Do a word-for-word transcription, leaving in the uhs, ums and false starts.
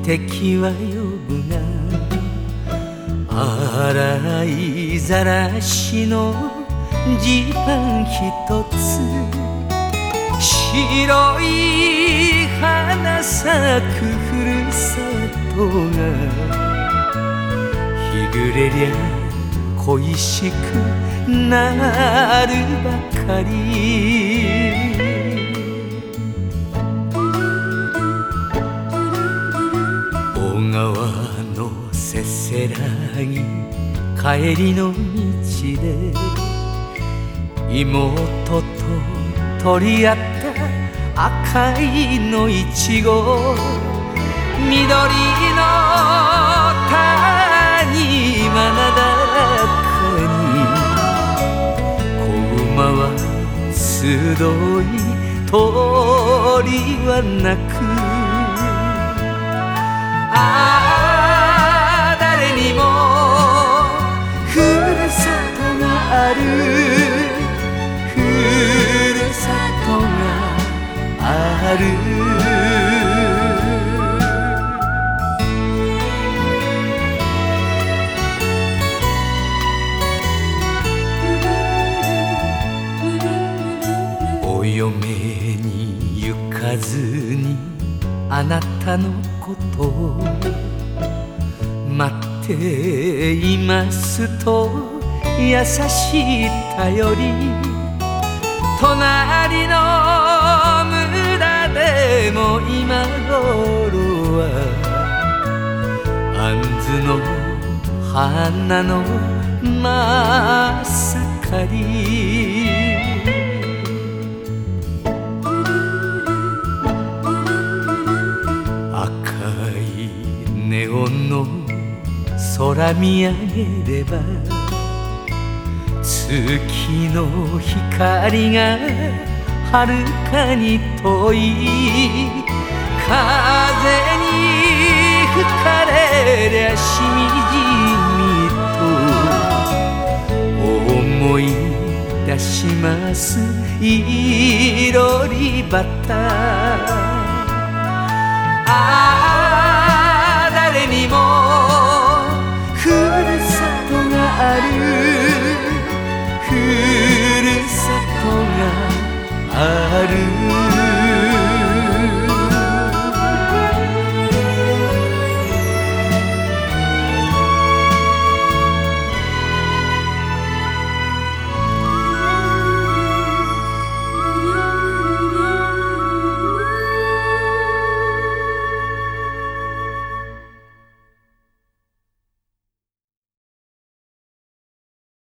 敵は呼ぶが洗いざらしのジーパン一つ白い花咲くふるさとが日暮れりゃ恋しくなるばかり小川のせせらぎ帰りの道で妹と取り合った赤いのいちご緑の谷間なだかに子馬は集い鳥は鳴くああ誰にもふるさとがあるふるさとがあるお嫁に行かずにあなたのことを待っていますと優しい頼り隣の村でも今頃は杏の花の真っ盛りネオンの空見上げれば月の光がはるかに遠い風に吹かれりゃしみじみと思い出しますいろりばた誰にもふるさとがあるふるさとがある